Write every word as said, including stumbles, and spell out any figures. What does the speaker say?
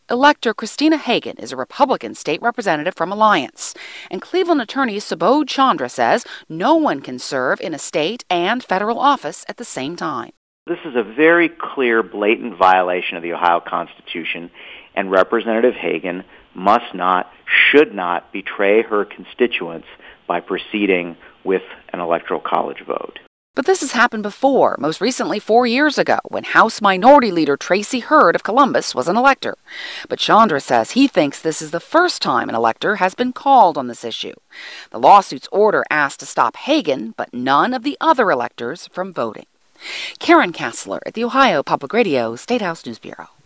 Elector Christina Hagan is a Republican state representative from Alliance, and Cleveland attorney Subodh Chandra says no one can serve in a state and federal office at the same time. This is a very clear, blatant violation of the Ohio Constitution, and Representative Hagan must not, should not betray her constituents by proceeding with an electoral college vote. But this has happened before, most recently four years ago, when House Minority Leader Tracy Hurd of Columbus was an elector. But Chandra says he thinks this is the first time an elector has been called on this issue. The lawsuit's order asked to stop Hagan, but none of the other electors from voting. Karen Kassler at the Ohio Public Radio State House News Bureau.